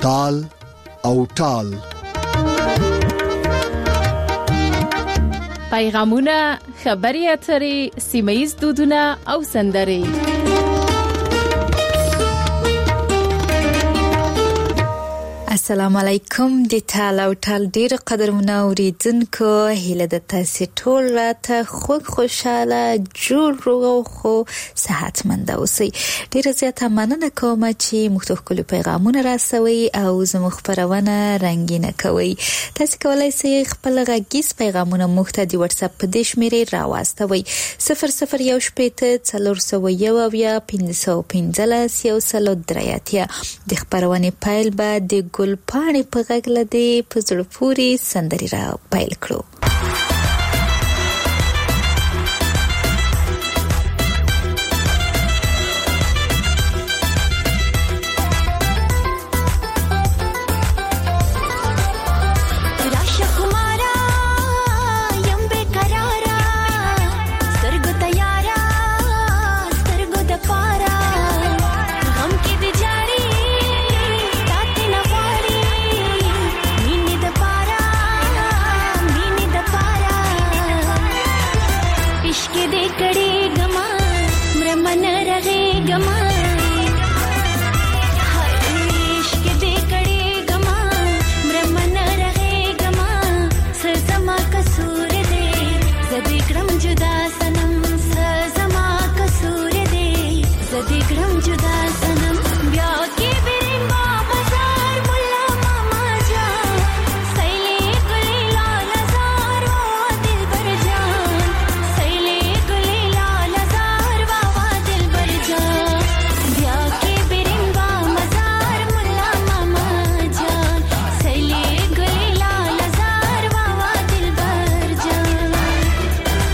تال او ټال. پیغامونه، خبري اترې، سیمه‌ییز دودونه او سندرې. السلام علیکم. د ټال او ټال ډیر قدرمنه اوریدونکو، هیله د تاسو ټول راته خوشاله جوړ او خو صحتمند اوسئ. ډیر زیاته مننه کوم چې مختلف پیغامونه راسوي او زموږ خبرونه رنگینه کوي. تاسو کولای شئ خپل غږیز پیغامونه موږ ته د واتس اپ په دې شمیرې راوستوي 00121515 د خبرونه پایل بعد د ګل پاڼې په غږ لدی په زړه پورې سندري را پیل کړو.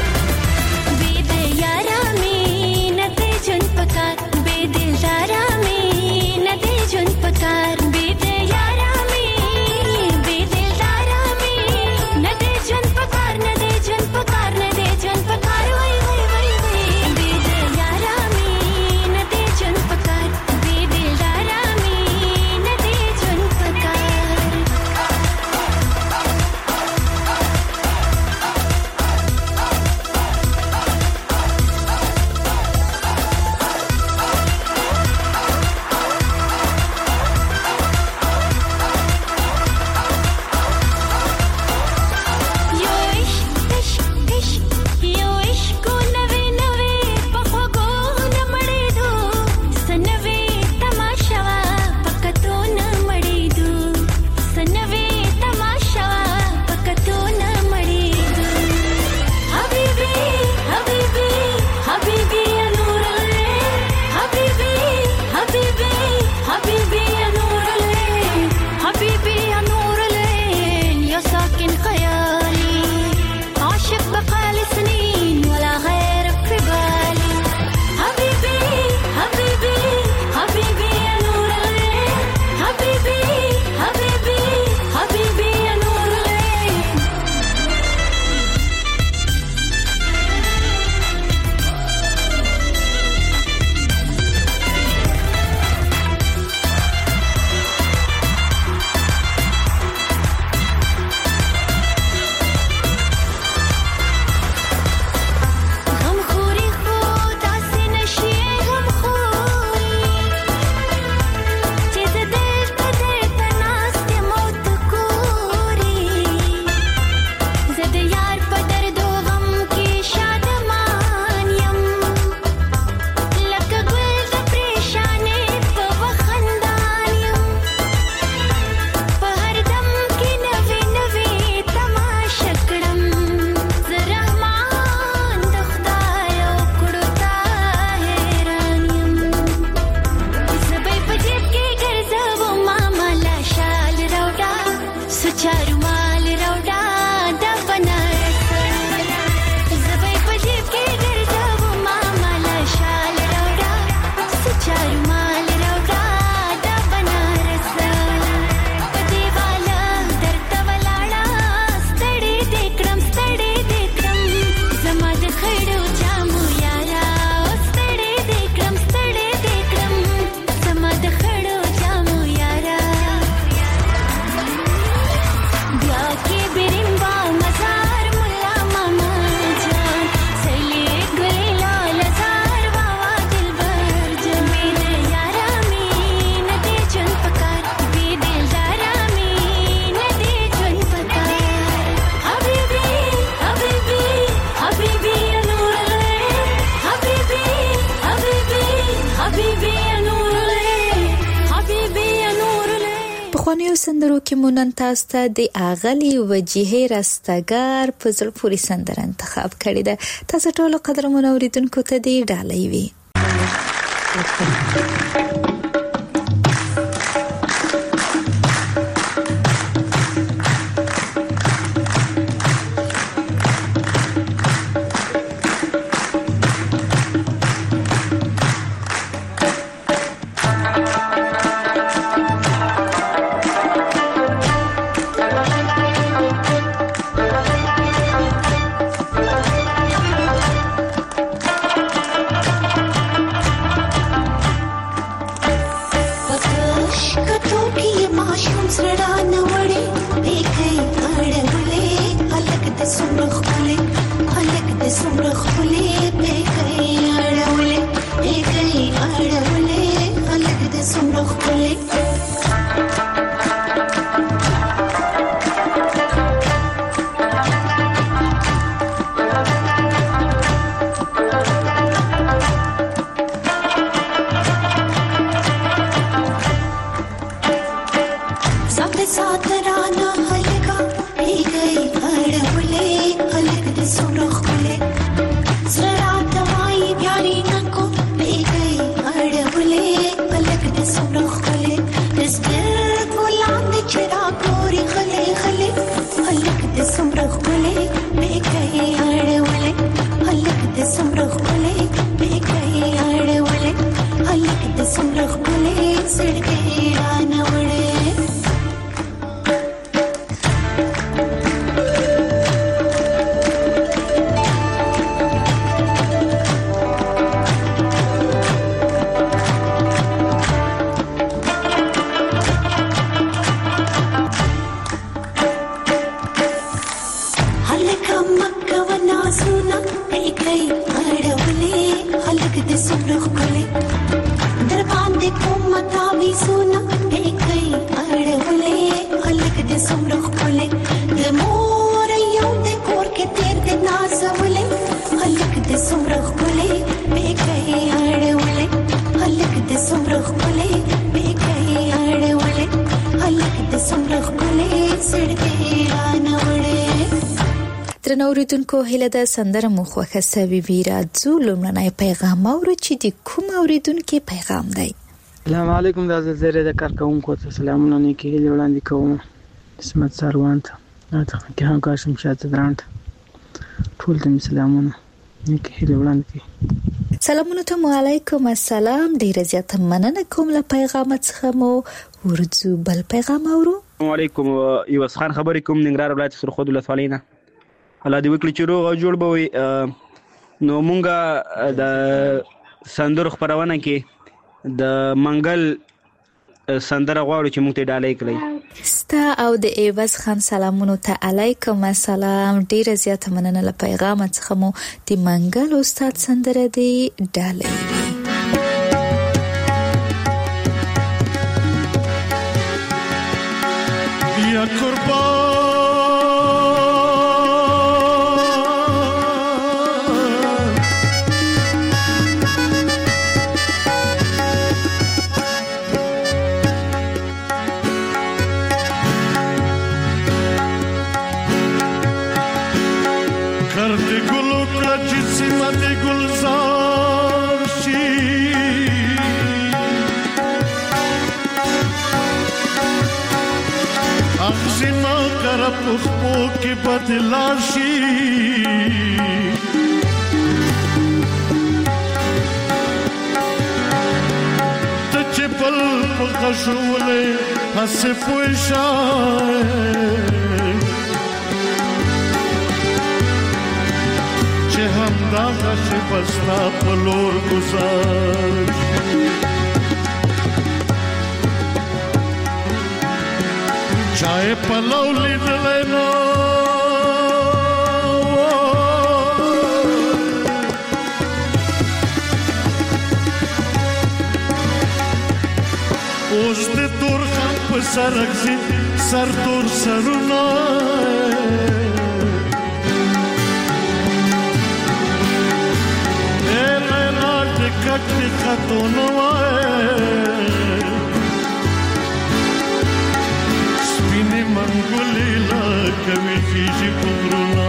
बेदिलदारा में پخوانیو سندرو کې مو نن تاسو ته د اغلي وجیهې رستګار په زړه پورې سندره انتخاب کړې ده. تاسو ټول قدرمنو اوریدونکو ته دې ډالۍ وي. درنوریدونکو هله د سندره مو خوښه سوي وي. راځو لومړنی پیغام اورو چې د کوم اوریدونکو پیغام دی. السلام علیکم. د زیره د کارکونکو ته سلامونه نیکی هیله وړاندې کوم. اسمت سروان ته کې هم کاشم شاته درانت ټول ته سلامونه نیکی هیله وړاندې کوي. سلامونه ته علیکم السلام. ډیره زیاته مننه کوم له پیغام څخه مو ورځو بل پیغام اورو. السلام علیکم. یوس خان خبرې کوم ننګرهار ولایت سرخود ولسوالینا. الله دې وکړي چې روغ او جوړ به وي. نو مونږه د سندرو خبرونه کې د منګل سندره غواړو چې مونږ ته ډالۍ کړئ. ستا او د ایواز خان سلامونه ته علیکم السلام. ډیره زیاته مننه له پیغام څخه مو د منګل استاد سندره دی ډالۍ وي. یا قربان پخپو کې بدلار شي ته چې بل په غشولې هسې پوه شای چې همدا غش بسنا په لور گزار چای پلو لیدلې نو اوس دې تور خان په سرګزي سر تور سرونه اله لاټ کټ خاتون وای ګلې لکه ویښیږي په غرونه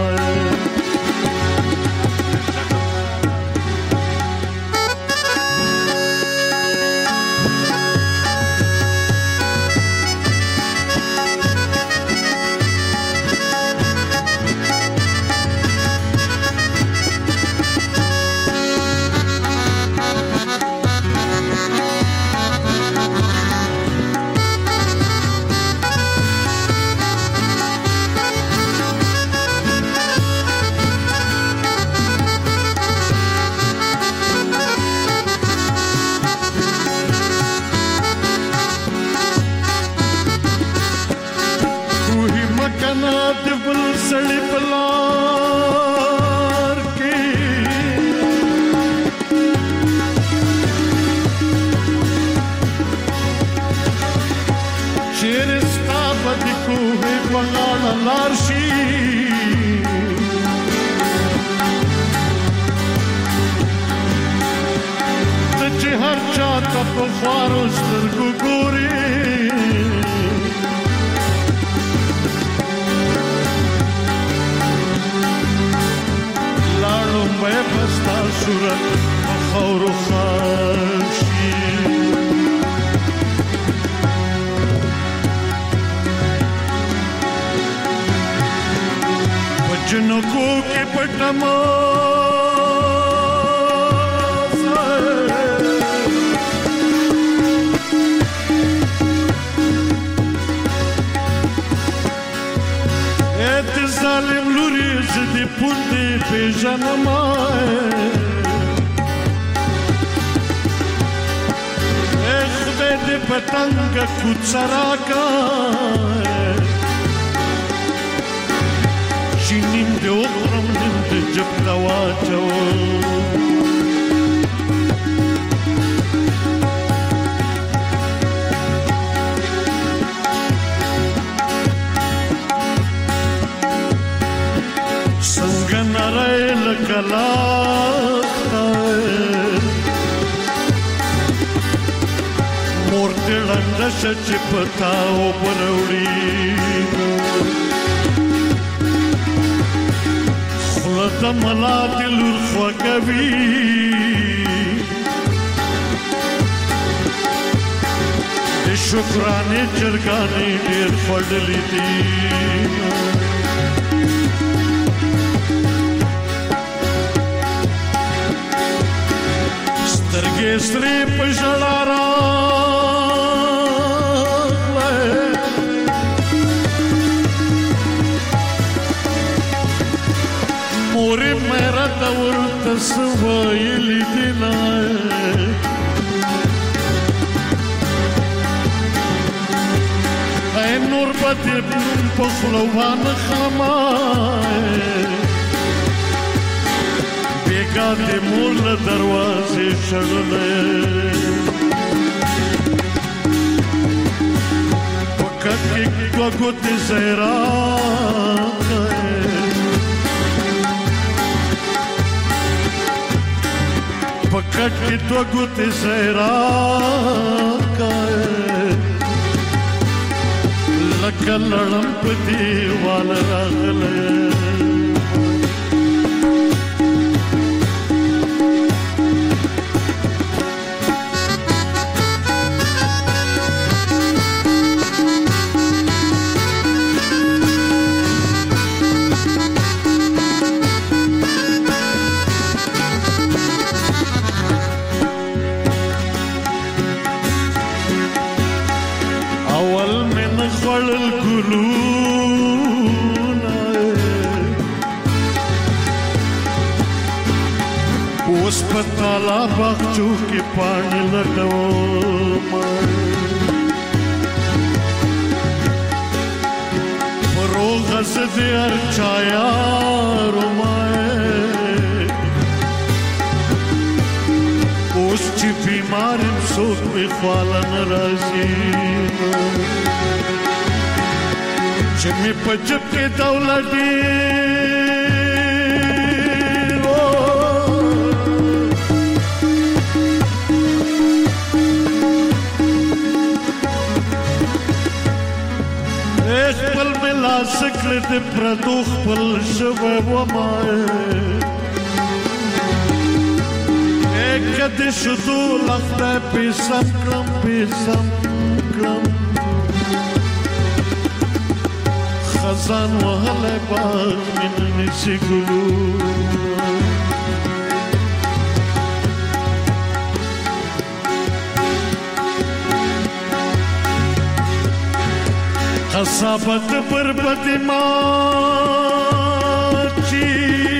شکرانه چرګانې ډېر خوړلې دي سترګې سرې په ژړا راغلې مورې مې راته ورته څه ویلي دي نه نور پتی پخلوان خمائے بیگا دی مول دروازے شغلے پکت کی گوگت زیران پکت کی گوگت زیران لکه لړم په دیوال راغلی پتالا باغچو کې پانی لټوم پروغ زدې هر چا یارو مای اوس چې بیمار څوک مې خواله نه راځي چې مې په جب کې دولت سکل د پردو خپل شوه ومای کده شدو لخته پیسم کړم خزان وهله باغ من نشي ګلو قصابت بربد ماچی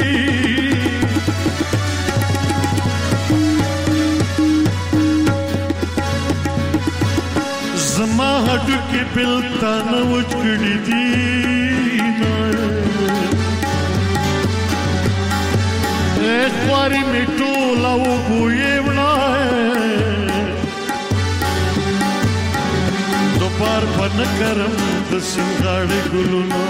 زما هډو کې بلتان وچکړی دی ایک واری می ټولا وګوي وړای دوپار پن کرم د سنگاړې ګلونو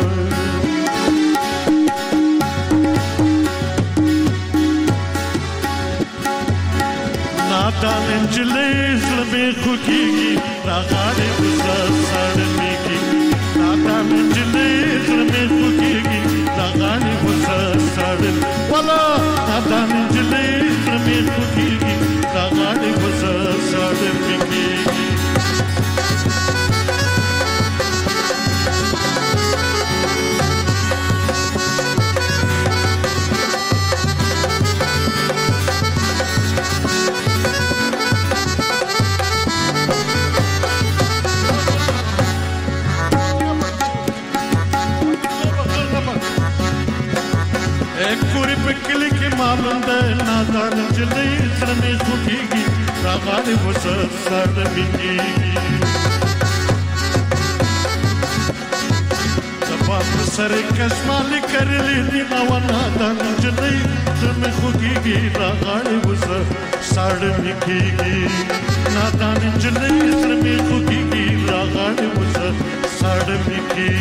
نادان انجلې زلمې خوږيږي راغړې وسه سړمېږي نادان انجلې زلمې خوږيږي راغړې وسه سړم ولا نادان انجلې زلمې خوږيږي راغړې وسه سړمېږي نادان جلې زلمې خوږيږي راغړې وسه سړمېږي زما په سر کشمالې کرلې دي نو نادان جلې زلمې خوږيږي راغړې وسه سړمېږي نادان جلې زلمې خوږيږي راغړې وسه سړمېږي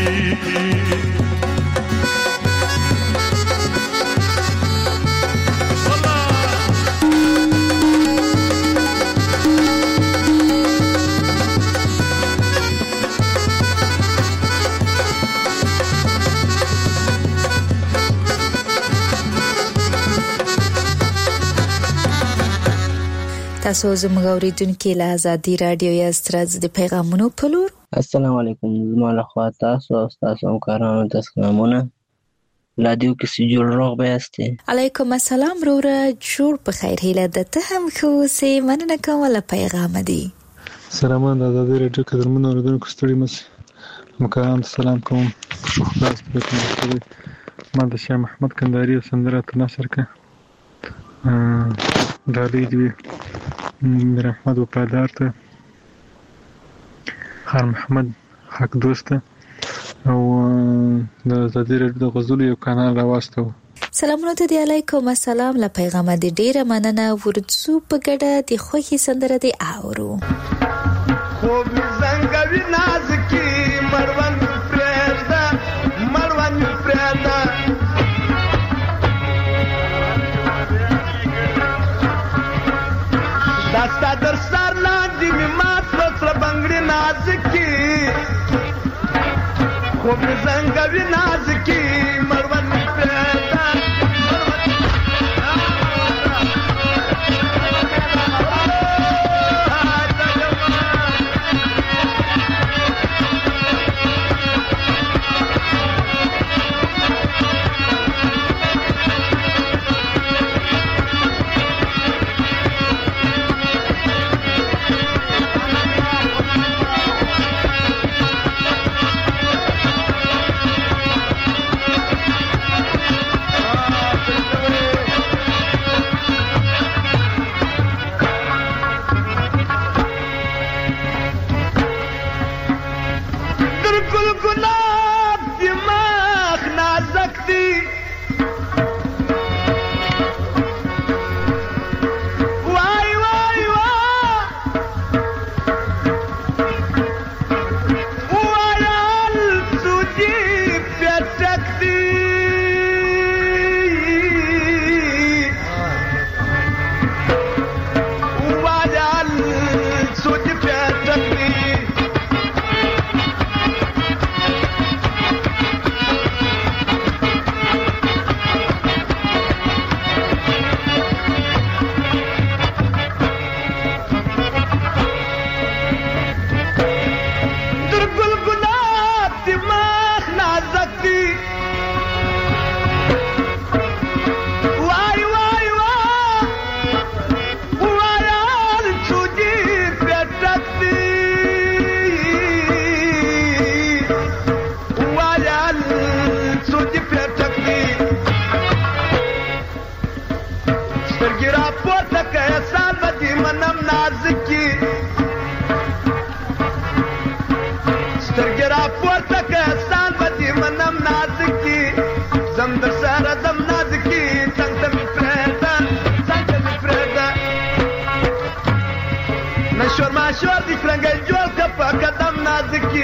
تاسو زموږ اوریدونکو له آزادي رادیو یا سترز د پیغامونو په لور السلام علیکم زما له خوا تاسو او تاسو همکارانو ته سلامونه رادیو کې سجول روغ بیاسته علیکم السلام روره جوړ په خیر هیله د ته هم خو سه مننه کوم له پیغام دی سلام د آزادي رادیو قدرمنو اوریدونکو ستړي مس همکارانو ته سلام کوم خلاص به ما د شاه محمد کندهاري سندره تناصر کا دالي دی میر احمد وفادار ته خان محمد حق دوست او د آزادي رادیو د غزل یو کانال راوستو سلامونه ته دی علیکم السلام له پیغام دی ډیره مننه ورڅو په ګډه دی خوخي سندره دی اورو خوب زنګوي ناز کی مروان پرېدا داستا در سر لاندې می مات سره بنگړي ناز کی خوب زنګوي ناز کی مروان پرېدا نازکی سترګې راپورته که احسان به دې منم نازکی زم در سره زم نازکی څنګ ته مې پرېږده څنګ ته مې پرېږده نشور ماشور دې شرنګی جوړ که په قدم نازکی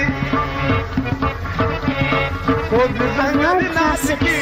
خوب دې ځنګلي نازکی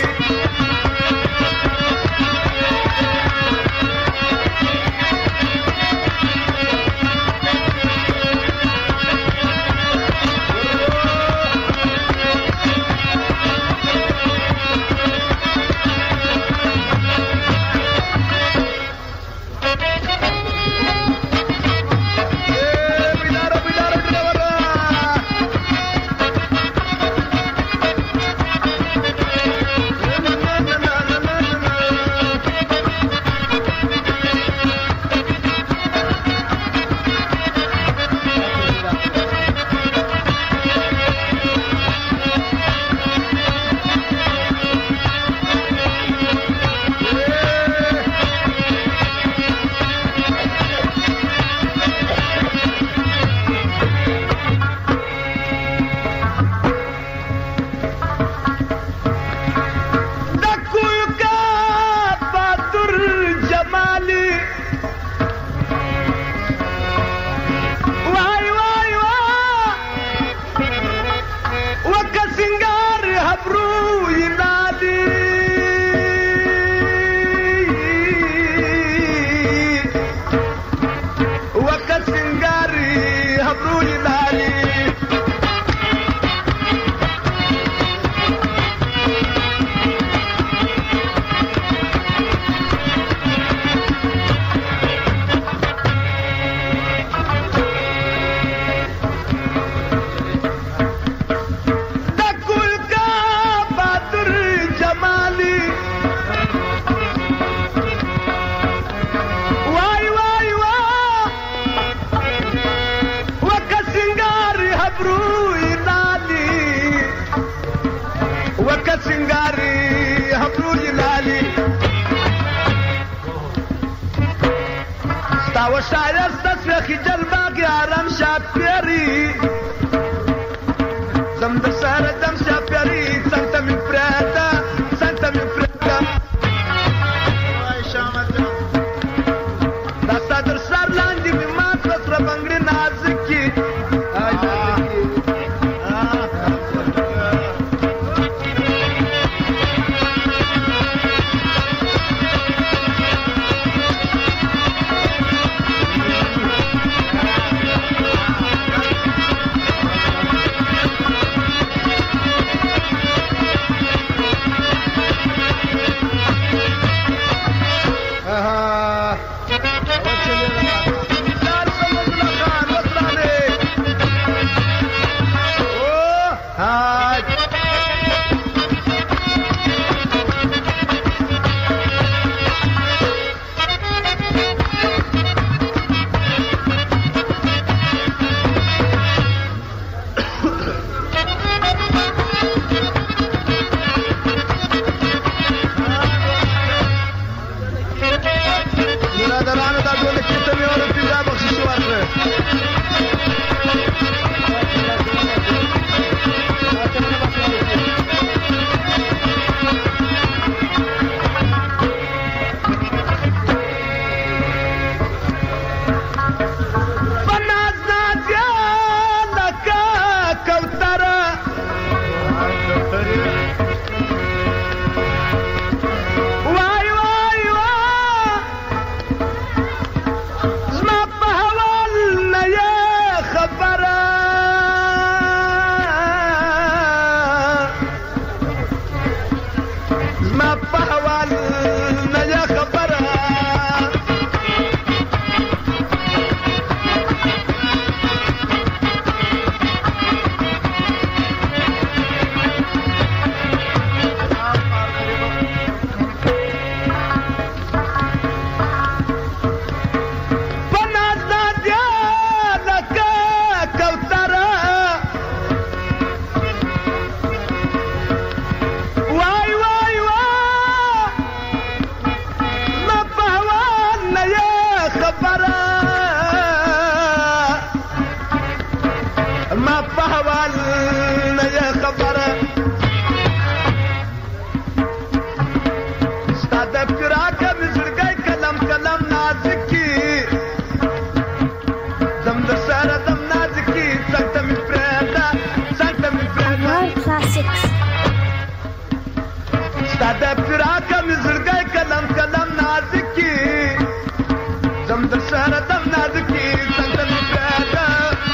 په حوال نه یې خبره ستا د فراقه مې زړګی کلم کلم نازکي زم در سره دم نازکي څنګ ته مې پرېږده څنګ ته مې پرېږده ستا د فراقه مې زړګی کلم کلم نازکي زم در سره دم نازکي څنګ ته مې پرېږده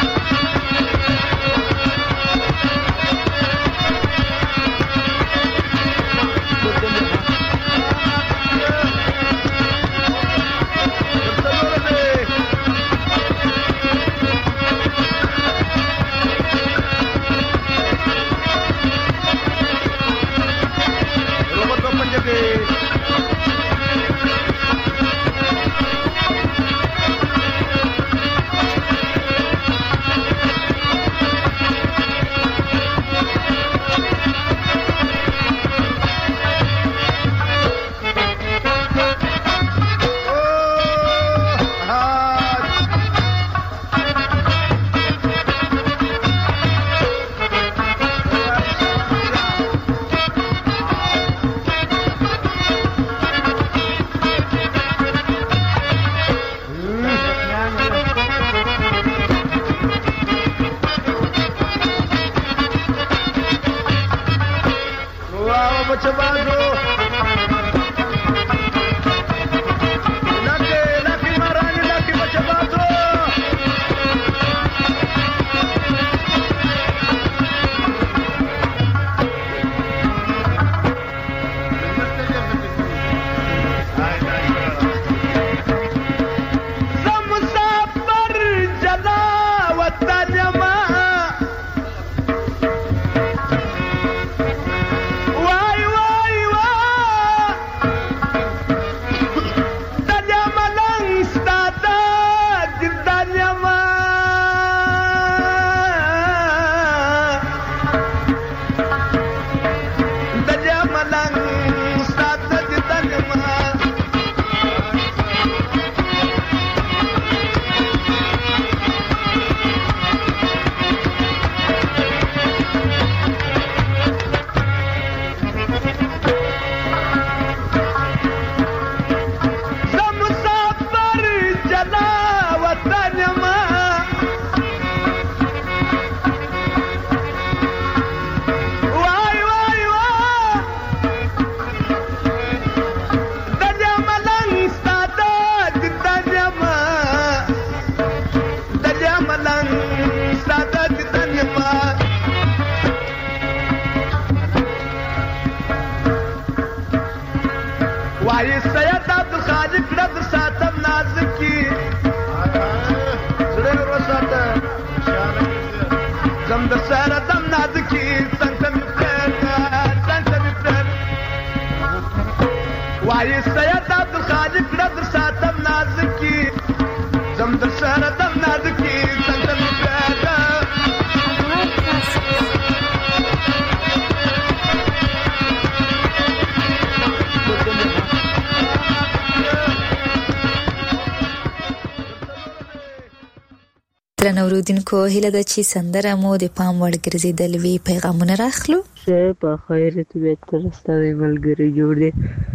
درنو اوریدونکو هیله ده چې سندره مو د پام وړ ګرځېدل وي. پیغامونه راخلو. زه په خیر طبیعت سره ملګري جوړ دي.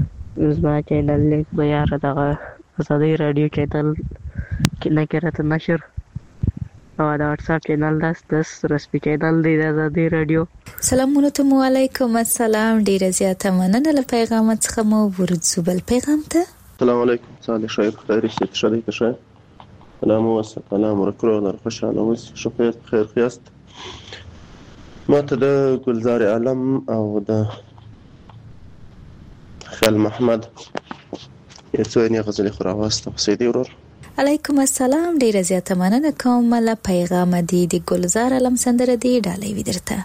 زما چینل لیک به یاره دغه ازادي رادیو چینل کې نه کړه نشر او دا واتساپ چینل داس رسمي چینل دی د ازادي رادیو. سلامونه ته علیکم السلام. ډیره زیاته مننه له پیغام څخه مو ورځو بل پیغام ته. السلام علیکم. صالح شاید خیری شد شدید شد. سلام و سلام رکرو در خوشحال و شفیت خیر خیاست. ما ته د گلزار عالم او د خیال محمد یو څو نه غزل خراواسته سیدی ورور. علیکم السلام. ډیره زیاته مننه کوم له پیغام دی د گلزار عالم سندره دی ډالۍ ودرته.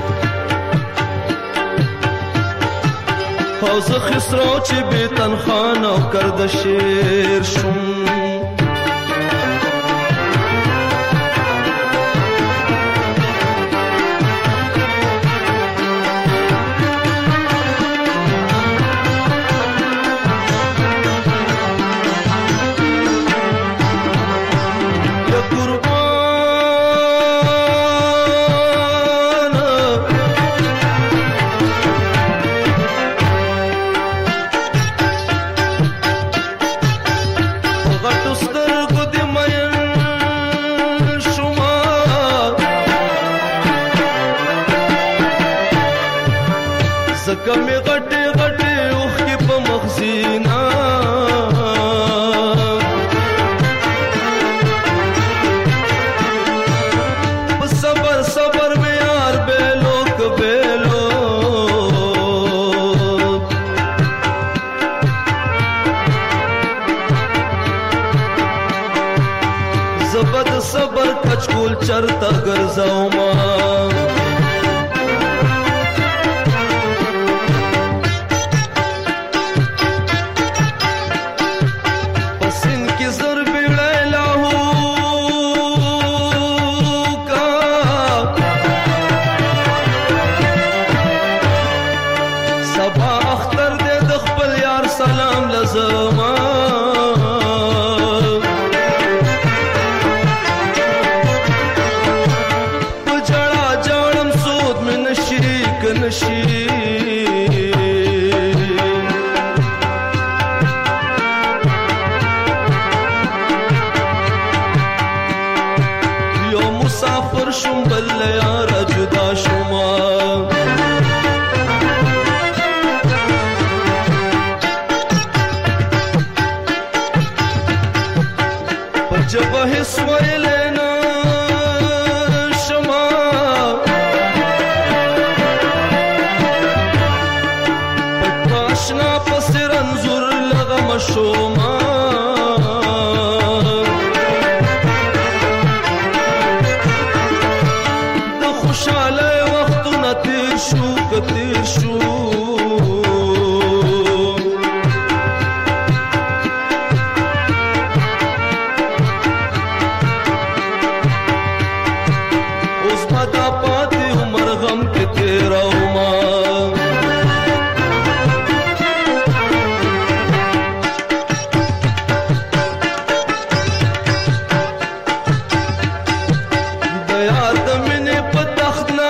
حوض خسرو چې به تنخان او کرد شیر شوم زکه مې غټې غټې اوښکې په مخزینا په صبر صبر مې یار بیلو که بیلو زبد صبر کچکول چرته ګرځوما مسافر شم بل یار جدا شما پجبه هس ویلینا شما پتاشنا پسر انظر لغم شما تیر شو اوس پتا پاتې عمر غم کې تیرا وما د یار د مینې په تخت نه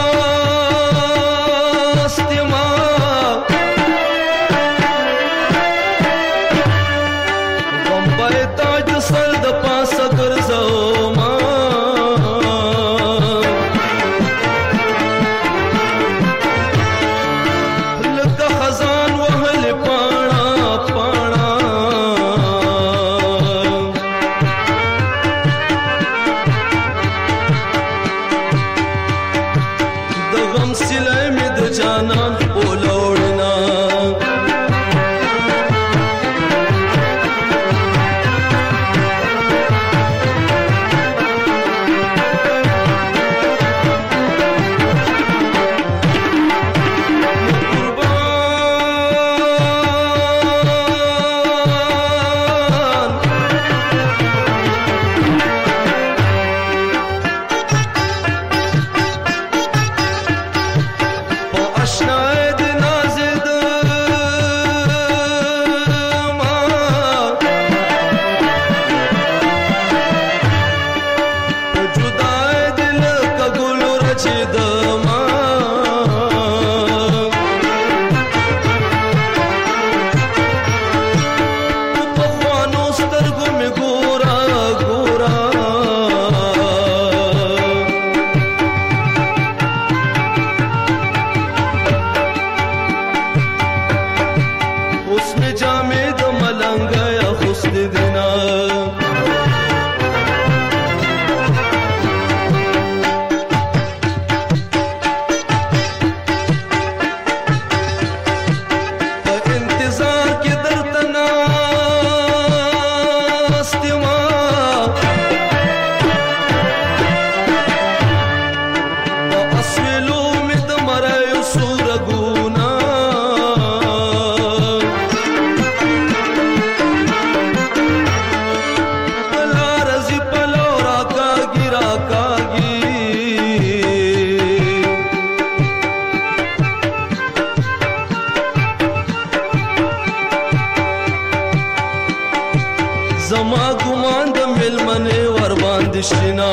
زما ګمان د ملمنې ور باندې شینا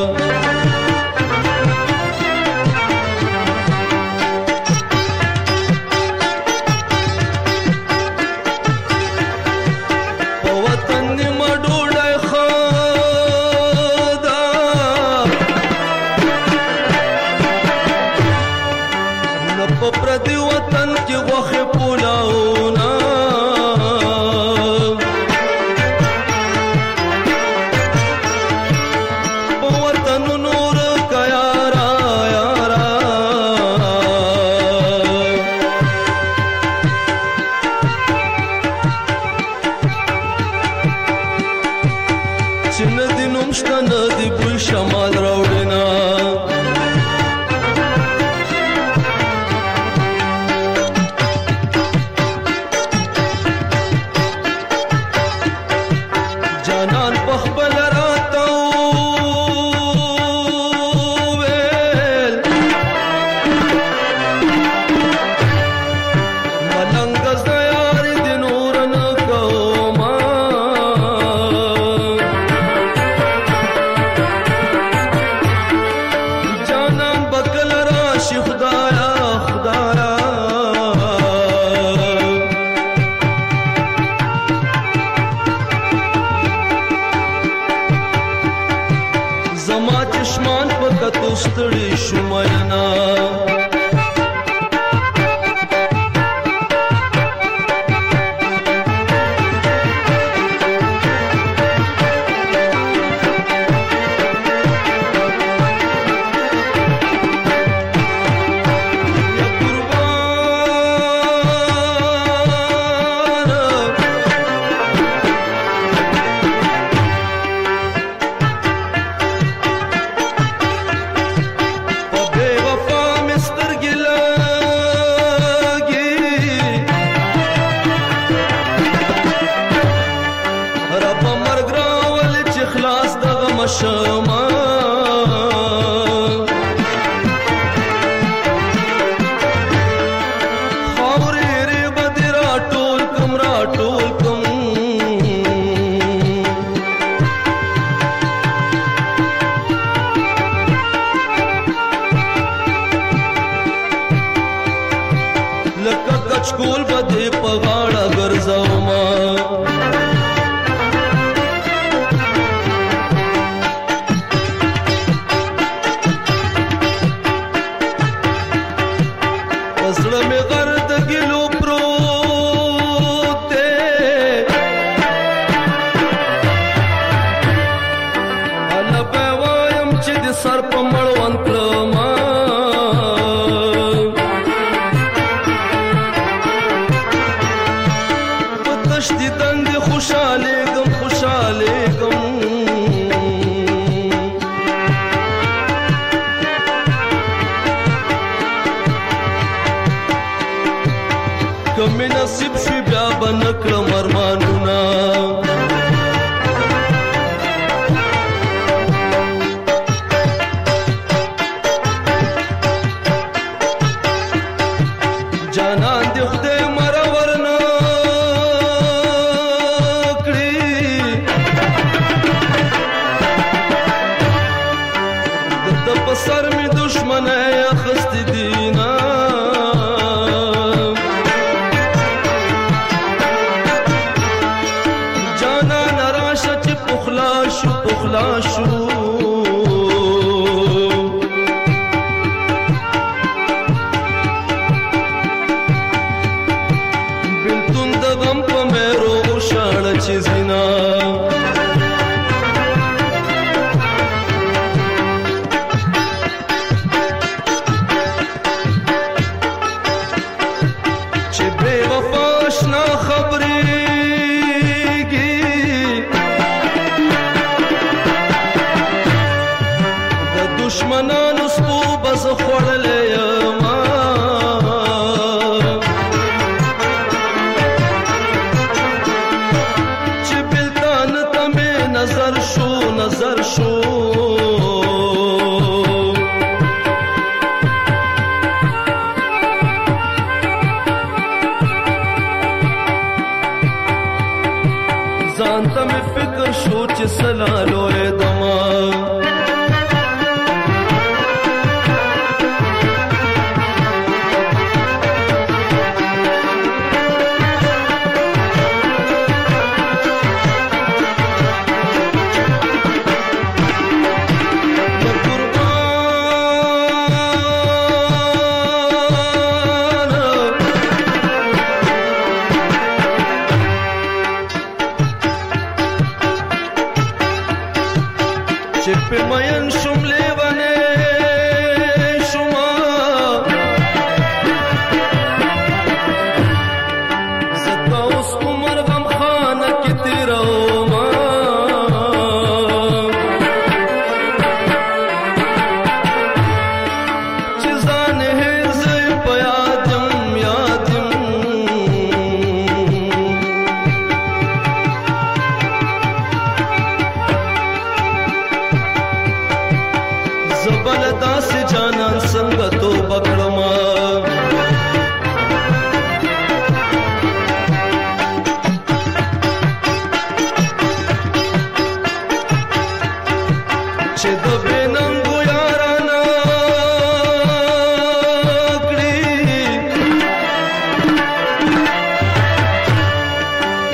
په وطن نیمه ډوډۍ خدا نه په پردي وطن زما چشمان په کتو ستړي شو مینا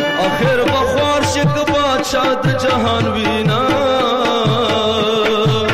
آخر بخوار شک بادشاہ د جهان وینا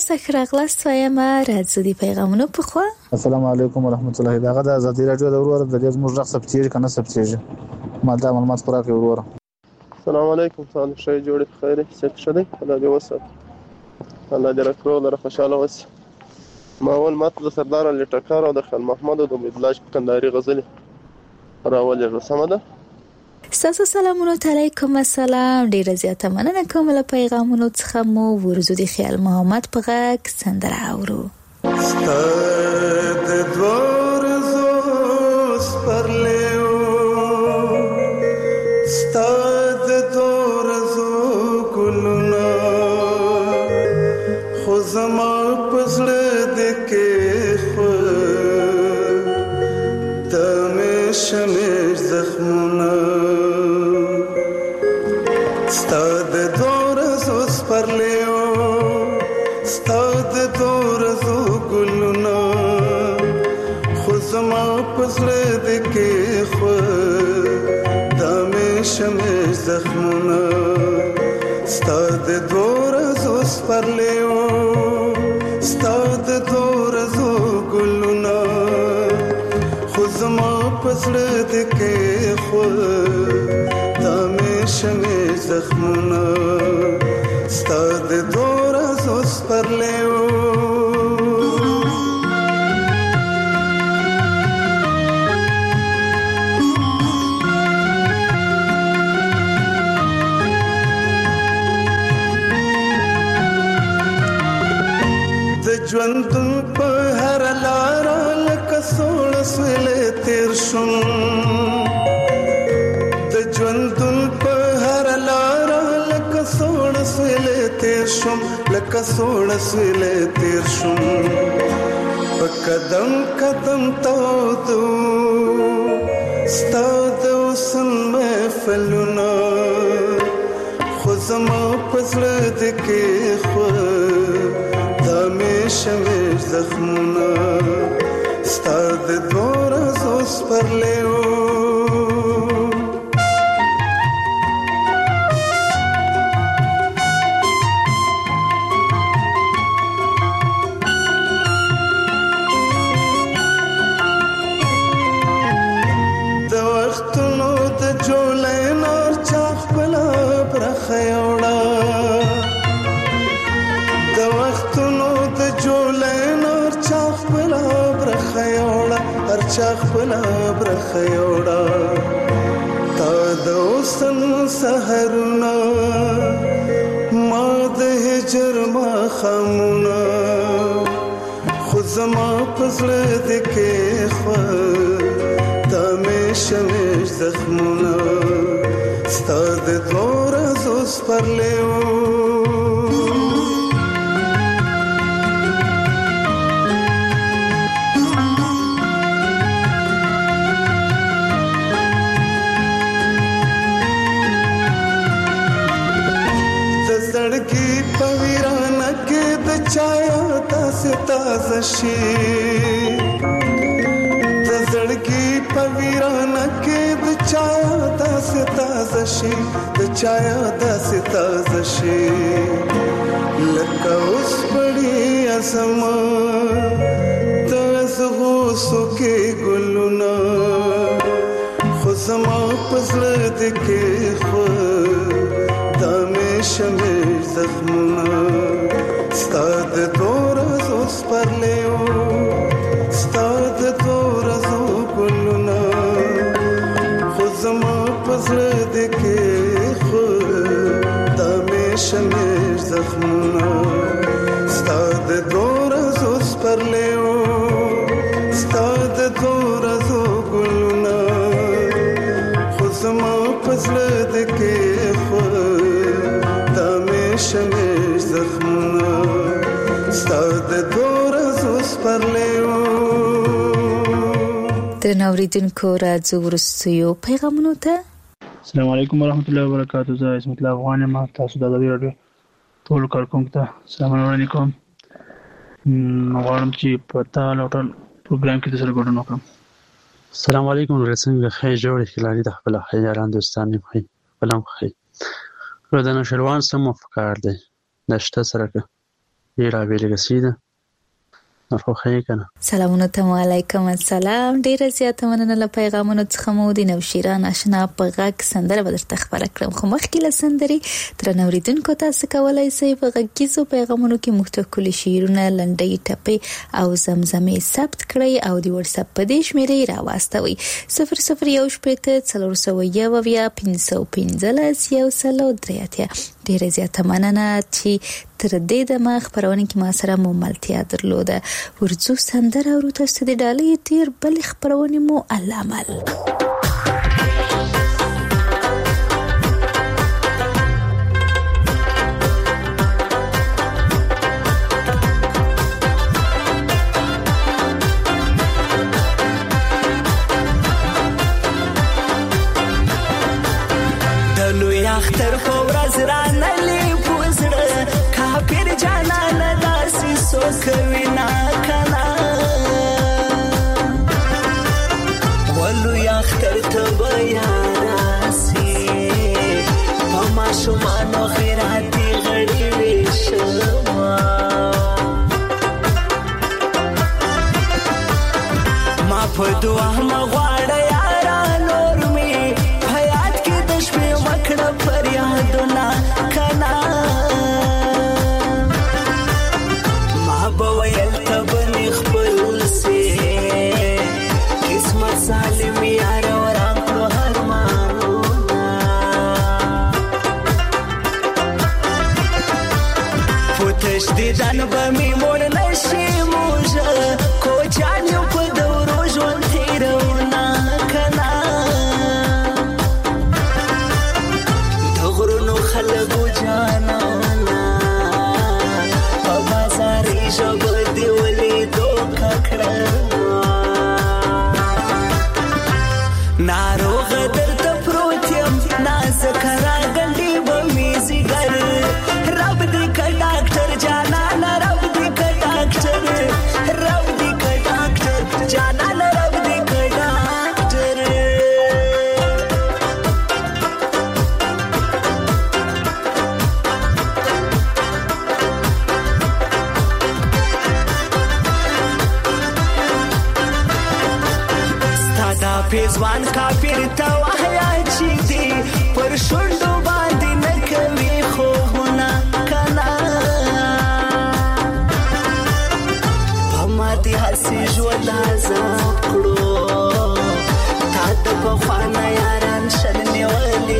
تاسو ښه راغلاست وایم. راځو د پیغامونو په خوا. السلام علیکم ورحمت الله. دغه د ازادي رادیو د ورور د دې زموږ رخصت ثبتېږي کنه ثبتېږي ما دا معلومات خورا کوي ورور. السلام علیکم صالح شای جوړې بخیر ست شدی الله دې وسات الله دې راکړو لره خوشاله وس. ما اول ماته د سردار علي ټکر او د خان محمد او د امید کندهاري غزلې راولې سمه ده. ستاسو سلامونو علیکم السلام. ډیره زیاته مننه کوم له پیغامونو څخه. مو ورزو د خیال محمد په غږ سندره اورو. ستاد دورزو سپرلیو ستاد دورزو ګلونا خو زما پزړه د کې خو د شمش زخمونه ستاد دورزو سپرلیو ستاد دورزو ګلونا خو زما پزړه د کې خو د شمش زخمونه ستاد دورزو سپرلیو ستاد دورزو ګلونا خو زما پزړه د کې خو د شمش زخمونه ستاد دورزو سپرلیو. ژوندون په هر لار لکه سوړ سویلې تیر شوم د ژوندون په هر لار لکه سوړ سویلې تیر شوم لکه سوړ سویلې تیر شوم په قدم قدم تودو ستاد وسن محفلونه خو زما پزړه د کې خو شمش زخمونه ستاد دورزو سپرلیو. د وختونو د جولای نور چاخ بلا برخه یوړه د وختونو جولای نور چاخ بلا برخه یوړه هر چاخ بلا برخه یوړه تا د اوسن سحرونه ما د هجر ما خامونه خو زما پزړه د کې خو د شمش زخمونه ستاد دورزو سپرلیو. چایا تاسو تازه شي د زړګي په ویرانه کې د چایا تاسو تازه شي د چایا تاسو تازه شي لکه اوس پړی اسما تاسو سو کې ګلونه خو زما پزړه د کې خو د شمش زخمونه ستاد دورزو سپرلیو ستاد دورزو ګلونا خو زما پزړه د کې خو د شمش زخمونه ستاد دورزو سپرلیو ستاد دورزو ګلونا خو زما پزړه د کې خو د شمش زخمونه ستاد دورزو سپرلیو. درنو اوریدونکو راځو وروستیو پیغامونو ته. السلام علیکم ورحمت الله وبرکاتہ. زه اسمت الله افغان یم. تاسو د ازادي رادیو ټول کارکونکو ته سلام علیکم. غواړم چې په تاسو ټول پروګرام کې تاسو ګډون وکړم. السلام علیکم ورحمت خیر جوړ خلانی د خپل حیران دوستان مخې بلم خیر رو د نشروان سم مفکر دی نشته سره که ډېره بېلګه سي ده خوښوي که نه. سلامونه ته وعلیکم السلام. ډېره زیاته مننه له پیغامونو څخه مو د نوشیران اشنا په غږ سندره به درته خپره کړم، خو مخکې له سندرې درنو اورېدونکو تاسو کولی شئ په غږیزو پیغامونو کې موږ ته ښکلي شعرونه، لنډۍ، ټپې او زمزمې ثبت کړئ او د وټساپ په دې شمېرې راواستوئ 0014 ډېره زیاته مننه چې تر دې دمه خپرونه کې ما سره مو ملتیا درلوده. ورځو سندره ورو تاسو د ډالۍ تیر بل خپرونه مو علامل. دلو یاختر فورز رانلی پوزړه کافر جانان داسې سوکوي نا کنا ولو یاختر تبیا راسي پما شومانو خیراتی غړي وشما ما په دعا مغواړه یارا نور می حیات کې د شپې وکړه فریادونه کنا ما بویل تبنی خپل سي قسمت سالم یار وران کړو هرمانونه پوتش دې دان به می مون نشي موجه کو چانو په دورو ژوند تیرونه کنا دغرونو خلګو جانانا په بازار ژبه دی ولې دوکا کړه ناروغ درته پروت یم نازک راغلی به مې ځیګر رب دې که ډاکټر جانانه رب دې که ډاکټر رب دې که ډاکټر جانانه رب دې که ډاکټر ستا دا پیزوان کافر ته وحیا چې دی پر شونډو باندې نه کوي خوبونه کنا په ما دې هسې ژوند عذاب کړو تا د پخوانه یاران شل نیولي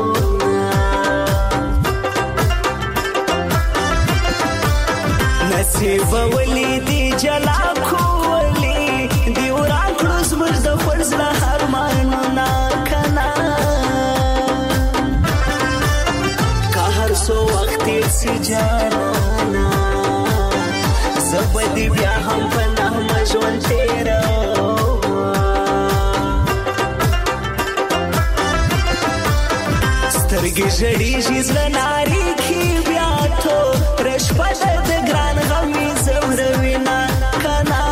نصیب ولی دی جلا کولی دی وران کړو زموږ د فرض له هرمانونه کنا که هر څو وخت تېر سي جانانا زه به دې بیا هم په نغمه ژوند تېرومه سترګې ژړېږي زړه نارېږي بیا تو رشپه ده د ګران غم یې ځوروي نه کنا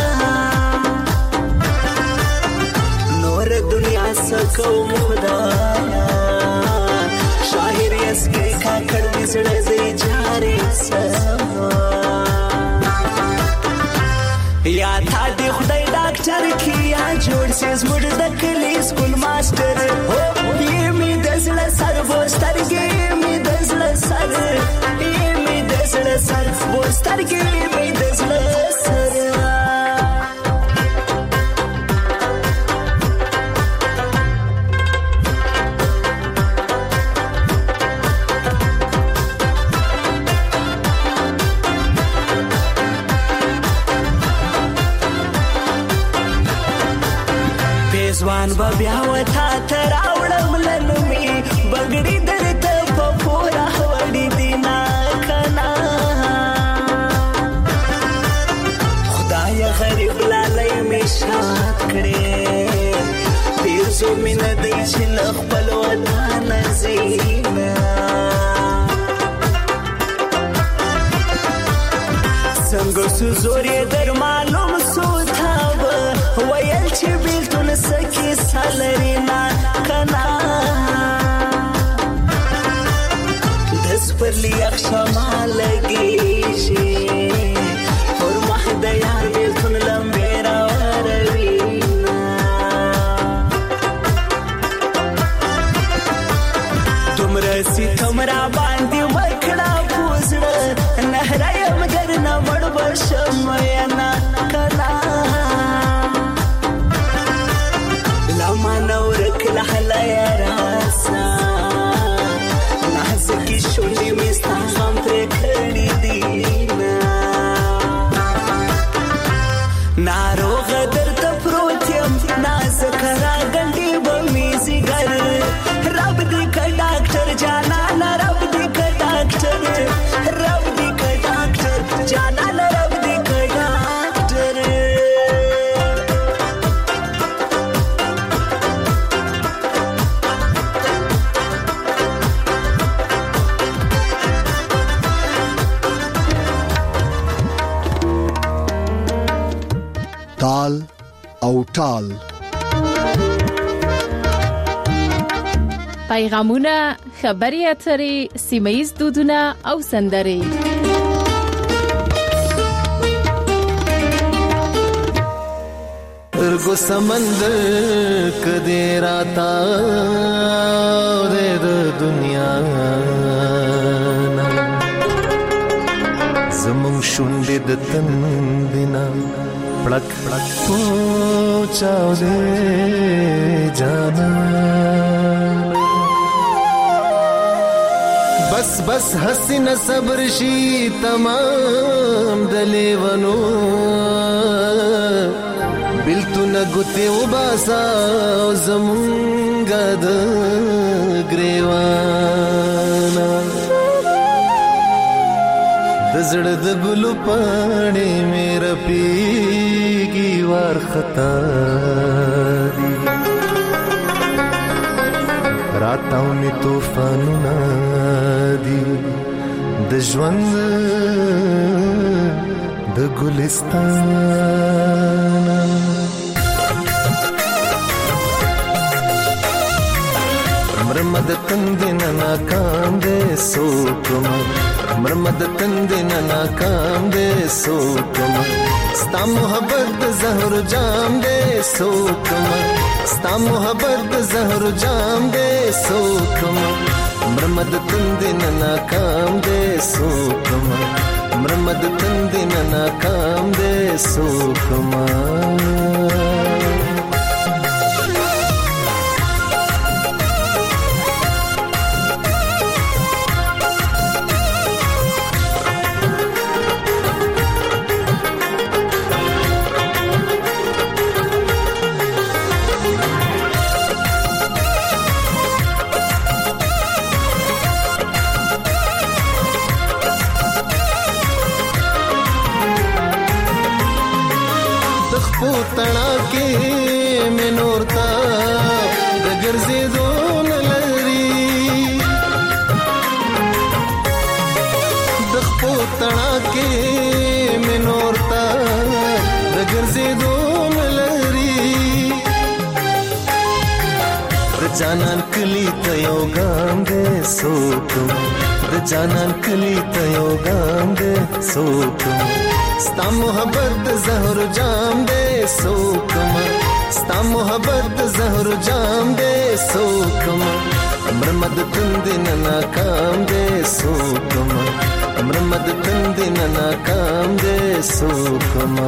نور دنیا څه کوم خدایا شاهر یسکې کاکړ مې زړه دی جارې سما یا تا دې خدای ډاکټر کې یا جوړ سي زموږ د کلي سکول ماسټر یې مې د زړه سر بوسترګې مې د زړه سر یې مې د زړه سر بوسترګې مې د زړه سر پیزوان به بیا وتا ته راوړم لنومې بګړي درته په پوره وړي دي نه کنا خدای غریب لالی مې شاد کړې پیرزو مې نه دی چې له خپل وطن ځینه څنګه سو زور یې در معلوم سو تابه ویل چې بیلتون سکی سالری نه کنا دس پر لیاق شما لگیږي ناروغ درته پروت یم نازک راګنډې به مې ځیګر رب دې که ډاکټر جانانه رب دې که ډاکټر رب دې که ډاکټر جانانه رب دې که ډاکټر تال او ټال پیغامونه، خبري اترې، سیمه‌ییز دودونه او سندرې ارگو سمندر کدی راتا دے دنیا زمون شونډې د تندینا پړک پړک پوچاو دے جانا بس بس حسین صبر شي تمام دلیونو بلتونه ګوتې وباسا زمونږه د ګریوانا د زړه د ګلو پاڼې مې رپېږي وارخطا دي راتاونې طوفانونه دي د ژوند د ګلستان مرمد تندنا ناکام دے سوکما مرمد تندنا ناکام دے سوکما ستا محبت زهر جام دے سوکما ستا محبت زهر جام دے سوکما مرمد تندنا ناکام دے سوکما مرمد تندنا ناکام دے سوکما تنا کې منورتا د ګرځېدو نه لري د خپو تنا کې منورتا د ګرځېدو نه لري د جانان کلی ته یو ګام دې سوکم د جانان کلی ته یو ګام دې سوکم ستا محبت زهر جام دے سوکما ستا محبت زهر جام دے سوکما مرمد تندنا ناکام دے سوکما مرمد تندنا ناکام دے سوکما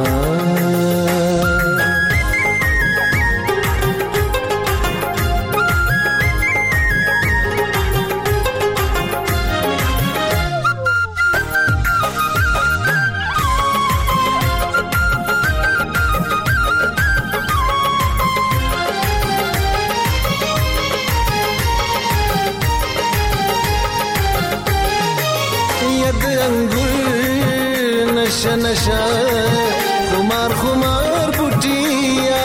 نشا نشا خمار خمار بوټیا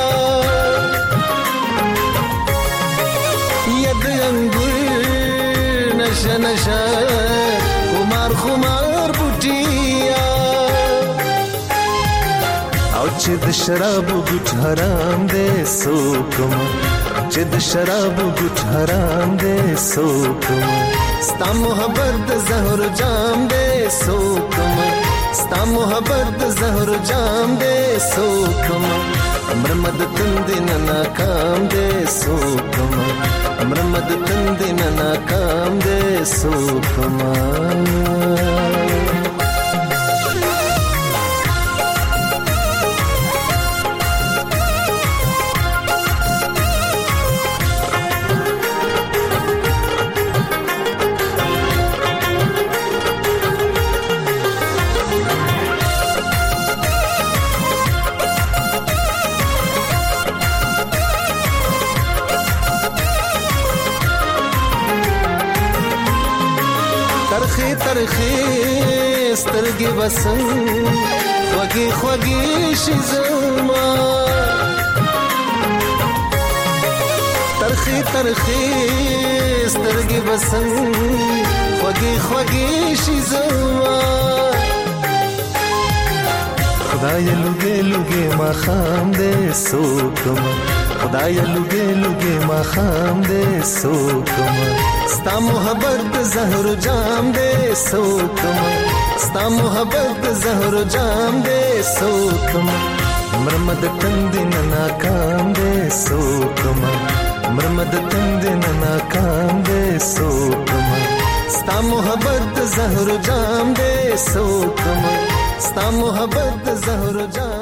ید انګور نشا نشا خمار خمار بوټیا او چې د شراب ګټ حرام دې سوکم چې د شراب ګټ حرام دې سوکم ستا محبت زهر جام دے سوکما ستا محبت زهر جام دے سوکما مرمد تندنا ناکام دے سوکما مرمد تندنا ناکام دے سوکما ترخی ترخی سترګې بسنګ خوږی خوږی شي زما ترخی ترخی سترګې بسنګ خوږی خوږی شي زما خدای لوګي لوګي ما خام دې سوکم خدای لوګي لوګي ما خام دې سوکم ستا محبت زهر جام دې سوکم ستا محبت زهر جام دې سوکم مرمد تند ننا کام دې سوکم مرمد تند ننا کام دې سوکم ستا محبت زهر جام دې سوکم ستا محبت زهر جام